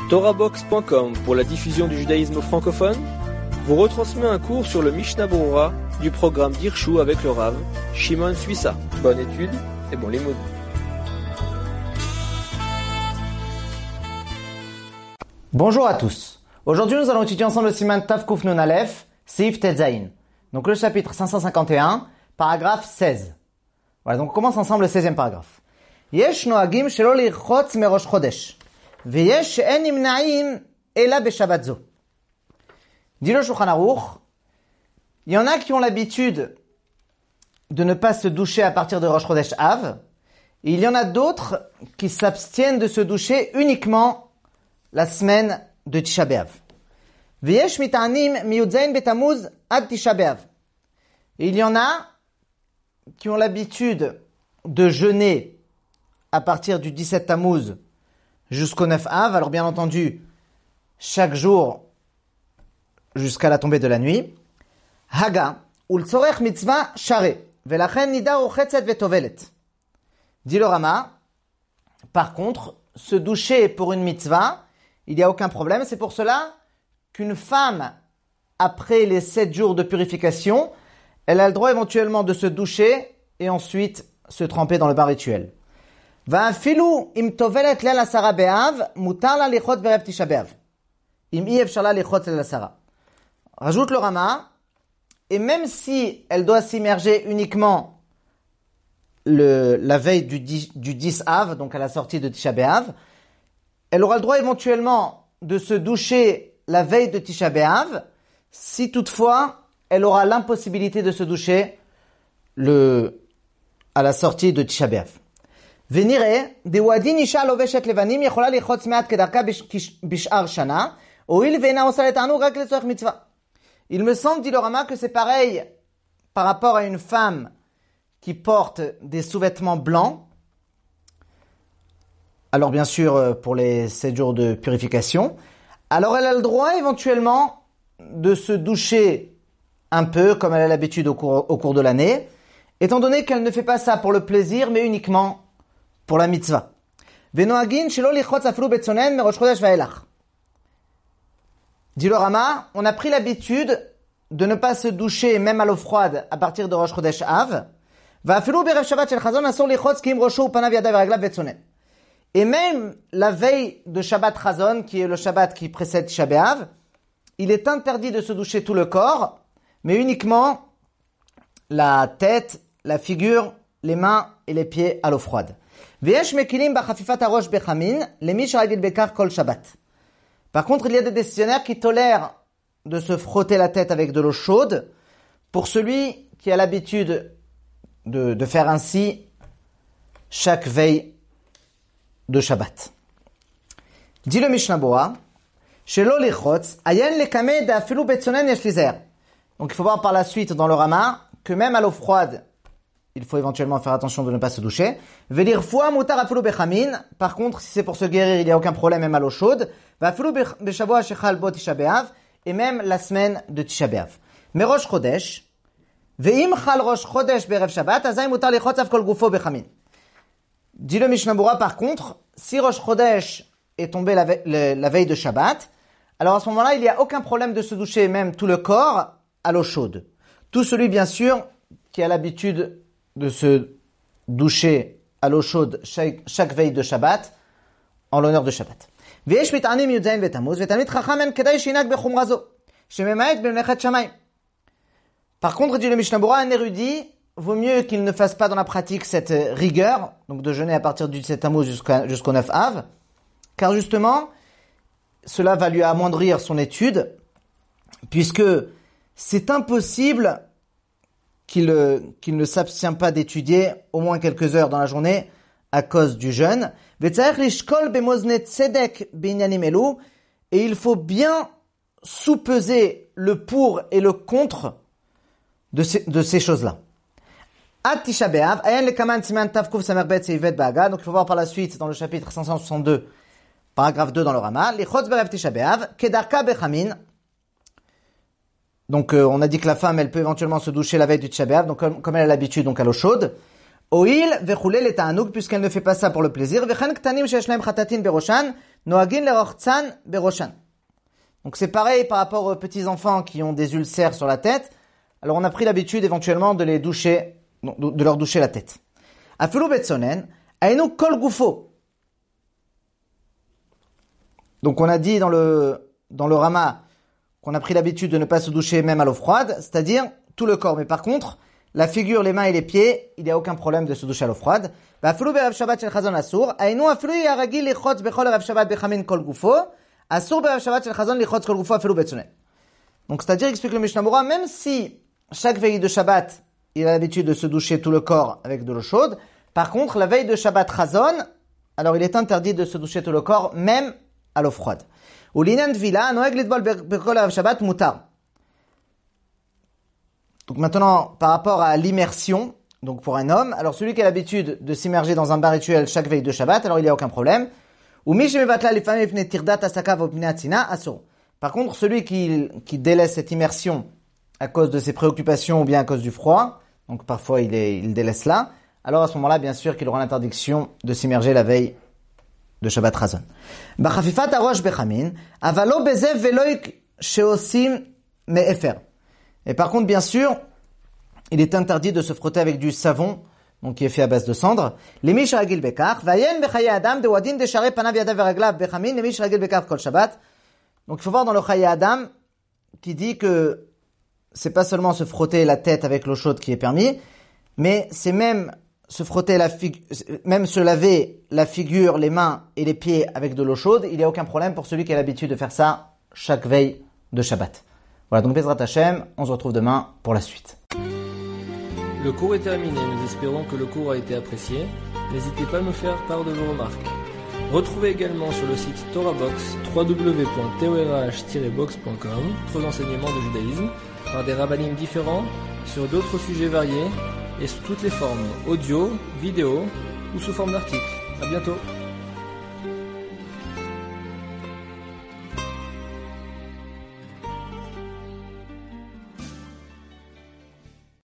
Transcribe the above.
TorahBox.com pour la diffusion du judaïsme francophone vous retransmet un cours sur le Mishnah Berurah du programme d'Irshu avec le Rav Shimon Suissa. Bonne étude et bon limoud. Bonjour à tous. Aujourd'hui, nous allons étudier ensemble le Siman Tav Kuf Nun Aleph, Seif Tetzain. Donc le chapitre 551, paragraphe 16. Voilà, donc on commence ensemble le 16e paragraphe. Yesh noagim shelo lirchotz merosh chodesh. Veyesh she'en nimna'im ela beshabbat zo. Dit le Shulchan Aruch, il y en a qui ont l'habitude de ne pas se doucher à partir de Rosh Chodesh Av, et il y en a d'autres qui s'abstiennent de se doucher uniquement la semaine de Tisha B'Av. Veyesh mit'anim miyudzayin betamuz ad Tisha B'Av. Et il y en a qui ont l'habitude de jeûner à partir du 17 Tammuz jusqu'au 9 Av. Alors bien entendu, chaque jour jusqu'à la tombée de la nuit. Haga ultzorech mitzvah share velachen nida rochetzet vetovelet. Dit le Rama. Par contre, se doucher pour une mitzvah, il n'y a aucun problème. C'est pour cela qu'une femme, après les 7 jours de purification, elle a le droit éventuellement de se doucher et ensuite se tremper dans le bain rituel. Va'afilu im tovelet leil asara be'av, mutar la lichot be'erev tisha b'av. Im i efshar la lichot leil asara. Rajoute le Rama, et même si elle doit s'immerger uniquement la veille du 10 Av, donc à la sortie de Tisha B'Av, elle aura le droit éventuellement de se doucher la veille de Tisha B'Av, si toutefois elle aura l'impossibilité de se doucher à la sortie de Tisha B'Av. Venire, de wadin isha loveshet levanim yechola lichotz me'at kedarka bish'ar shana, oil ve'ena osa letanu rak letzorech mitzvah. Il me semble, dit le Rama, que c'est pareil par rapport à une femme qui porte des sous-vêtements blancs. Alors bien sûr, pour les 7 jours de purification. Alors elle a le droit éventuellement de se doucher un peu, comme elle a l'habitude au cours de l'année, étant donné qu'elle ne fait pas ça pour le plaisir, mais uniquement pour la mitzvah. Venoagin shelo lichotz aflu betzonen merosh chodesh vaelach. Dit le Rama, on a pris l'habitude de ne pas se doucher même à l'eau froide à partir de Rosh Chodesh Av. Et même la veille de Shabbat Chazon, qui est le Shabbat qui précède Tisha B'Av, il est interdit de se doucher tout le corps, mais uniquement la tête, la figure, les mains et les pieds à l'eau froide. Par contre, il y a des décisionnaires qui tolèrent de se frotter la tête avec de l'eau chaude pour celui qui a l'habitude de faire ainsi chaque veille de Shabbat. Dit le Mishnah Berurah, Shelo lichotz, ayen lekame da'afilu betzonen yesh lizer. Donc il faut voir par la suite dans le Rama que même à l'eau froide, il faut éventuellement faire attention de ne pas se doucher. Velirfua mutar afilu bechamin. Par contre, si c'est pour se guérir, il n'y a aucun problème même à l'eau chaude. Vafilu beshavua shechal bo Tisha B'Av. Et même la semaine de Tisha B'Av. Mais Rosh Chodesh, ve'im chal Rosh Chodesh be'erev Shabbat, azay mutar lichotz av kol gufo bechamin. Dit le Mishnah Berurah, par contre, si Rosh Chodesh est tombé la veille de Shabbat, alors à ce moment-là, il n'y a aucun problème de se doucher même tout le corps à l'eau chaude. Tout celui, bien sûr, qui a l'habitude de se doucher à l'eau chaude chaque veille de Shabbat, en l'honneur de Shabbat. Ve'esh mit'anim yudzayin betamuz, ve'talmid chacham en kedai shinag bechumra zo, shememaet b'mlechet shamayim. Par contre, dit le Mishnah Berurah, un érudit vaut mieux qu'il ne fasse pas dans la pratique cette rigueur, donc de jeûner à partir du 17 Tammuz jusqu'au 9 Av, car justement, cela va lui amoindrir son étude, puisque c'est impossible qu'il ne s'abstient pas d'étudier au moins quelques heures dans la journée à cause du jeûne. Et il faut bien sous-peser le pour et le contre de ces choses-là. Donc il faut voir par la suite dans le chapitre 562, paragraphe 2 dans le Rama. Donc on a dit que la femme, elle peut éventuellement se doucher la veille du Tisha B'Av, donc comme elle a l'habitude, donc à l'eau chaude. Oil vechulé les ta'anouk, puisqu'elle ne fait pas ça pour le plaisir. Vechen ktanim sheyesh lahem chatatin beroshan noagin lerortzan beroshan. Donc c'est pareil par rapport aux petits enfants qui ont des ulcères sur la tête. Alors on a pris l'habitude éventuellement de leur doucher la tête. Afilu betsonen, ainu kol gufo. Donc on a dit dans le Rama qu'on a pris l'habitude de ne pas se doucher même à l'eau froide, c'est-à-dire tout le corps. Mais par contre, la figure, les mains et les pieds, il n'y a aucun problème de se doucher à l'eau froide. Afilu berav shabbat shel chazon asur, ainu afilu yaragil lichotz bechol rav shabbat bechamin kol gufo, asur berav shabbat shel chazon lichotz kol gufo afilu betsonen. Donc c'est-à-dire, explique le Mishnah Berurah, même si chaque veille de Shabbat, il a l'habitude de se doucher tout le corps avec de l'eau chaude. Par contre, la veille de Shabbat Chazon, alors il est interdit de se doucher tout le corps, même à l'eau froide. Ou l'inan tvila, noeg litbol bekol arav Shabbat mutar. Donc maintenant, par rapport à l'immersion, donc pour un homme, alors celui qui a l'habitude de s'immerger dans un bain rituel chaque veille de Shabbat, alors il n'y a aucun problème. Ou mi shemevatla lifamim ipnei tirdat asaka v'ipnei atzina asur. Par contre, celui qui délaisse cette immersion à cause de ses préoccupations ou bien à cause du froid, donc parfois il délaisse là, alors à ce moment-là, bien sûr qu'il aura l'interdiction de s'immerger la veille de Shabbat Chazon. B'chafifat harosh bechamin, avalo bezev veloik sheosim me'efer. Et par contre, bien sûr, il est interdit de se frotter avec du savon, donc qui est fait à base de cendre. Lemi shragil bekach, vayen bechaye adam de wadin de share panav yadav veraglav bechamin, lemi shragil bekach kol Shabbat. Donc il faut voir dans le Chaye Adam qui dit que c'est pas seulement se frotter la tête avec l'eau chaude qui est permis, mais c'est même se frotter même se laver la figure, les mains et les pieds avec de l'eau chaude. Il n'y a aucun problème pour celui qui a l'habitude de faire ça chaque veille de Shabbat. Voilà, donc Bezrat Hashem, on se retrouve demain pour la suite. Le cours est terminé, nous espérons que le cours a été apprécié. N'hésitez pas à nous faire part de vos remarques. Retrouvez également sur le site TorahBox www.torah-box.com d'autres enseignements de judaïsme par des rabbinim différents sur d'autres sujets variés et sous toutes les formes audio, vidéo ou sous forme d'articles. À bientôt.